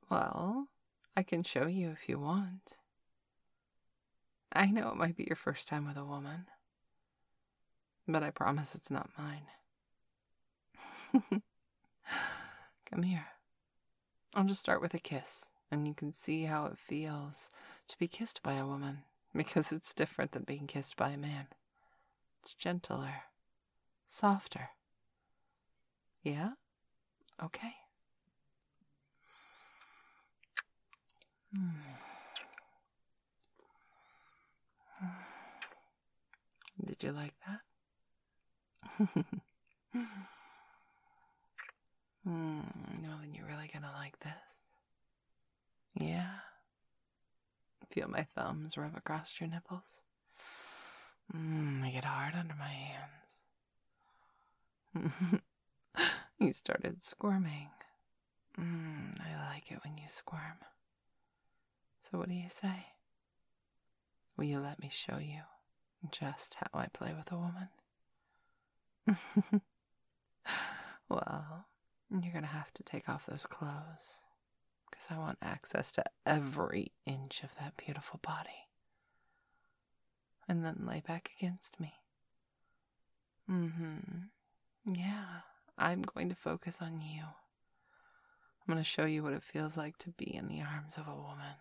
Well, I can show you if you want. I know it might be your first time with a woman, but I promise it's not mine. Come here. I'll just start with a kiss, and you can see how it feels to be kissed by a woman, because it's different than being kissed by a man. It's gentler, softer. Yeah? Okay. Did you like that? Well, then you're really gonna like this. Yeah. Feel my thumbs rub across your nipples. They get hard under my hands. You started squirming. I like it when you squirm. So what do you say? Will you let me show you just how I play with a woman? Well, you're gonna have to take off those clothes, because I want access to every inch of that beautiful body. And then lay back against me. Yeah, I'm going to focus on you. I'm going to show you what it feels like to be in the arms of a woman.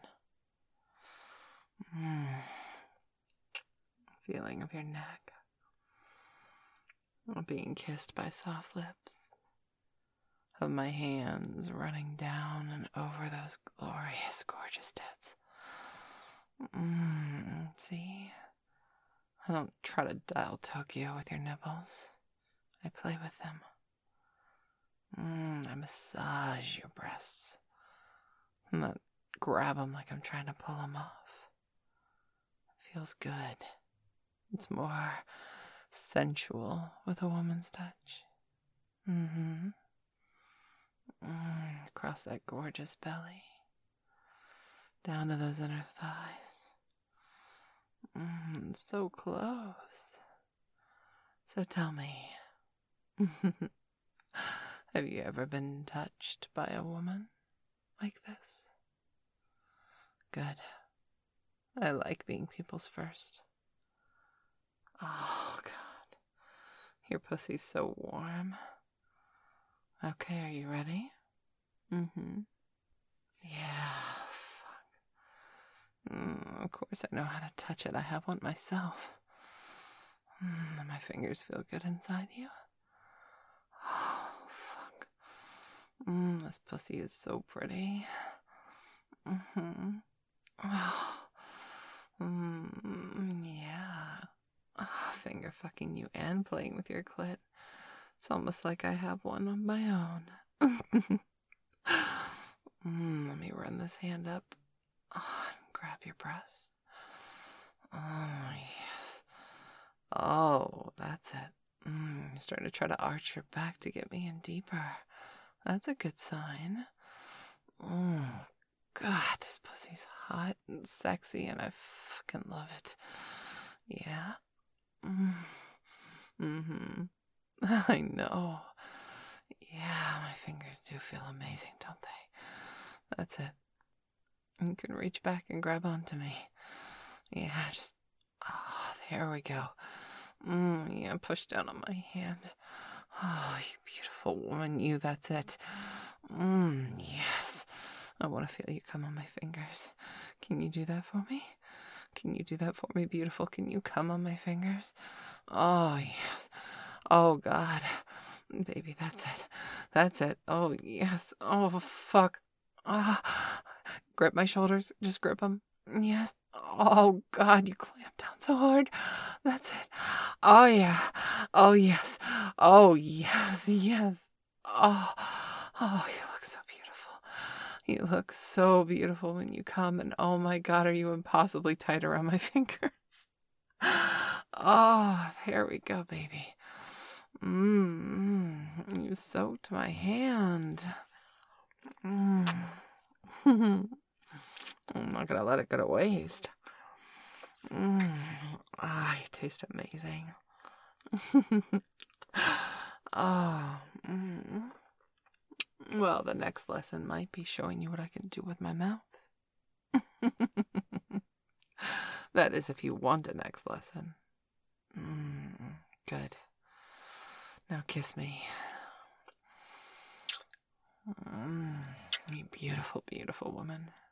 Feeling of your neck. Being kissed by soft lips. Of my hands running down and over those glorious, gorgeous tits. See? I don't try to dial Tokyo with your nipples. I play with them. I massage your breasts. Not grab them like I'm trying to pull them off. It feels good. It's more sensual with a woman's touch. Across that gorgeous belly. Down to those inner thighs. So close. So tell me, have you ever been touched by a woman like this? Good. I like being people's first. Oh, God. Your pussy's so warm. Okay, are you ready? Yeah, fuck. Of course I know how to touch it. I have one myself. My fingers feel good inside you. Oh, fuck. This pussy is so pretty. Yeah. Finger fucking you and playing with your clit. It's almost like I have one of my own. Let me run this hand up. Grab your breast. Oh, yes. Oh, that's it. You're starting to try to arch your back to get me in deeper. That's a good sign. Oh, God, this pussy's hot and sexy, and I fucking love it. Yeah? I know. Yeah, my fingers do feel amazing, don't they? That's it. You can reach back and grab onto me. Yeah, just... Oh, there we go. Yeah, push down on my hand. Oh, you beautiful woman, you, that's it. Yes. I want to feel you come on my fingers. Can you do that for me? Can you do that for me, beautiful? Can you come on my fingers? Oh, yes. Oh, God. Baby, that's it. That's it. Oh, yes. Oh, fuck. Grip my shoulders. Just grip them. Yes. Oh, God, you clamped down so hard. That's it. Oh, yeah. Oh, yes. Oh, yes, yes. Oh, you look so beautiful. You look so beautiful when you come, and oh my God, are you impossibly tight around my fingers? Oh, there we go, baby. You soaked my hand. I'm not gonna let it go to waste. You taste amazing. Well, the next lesson might be showing you what I can do with my mouth. That is, if you want a next lesson. Good. Now kiss me. You beautiful, beautiful woman.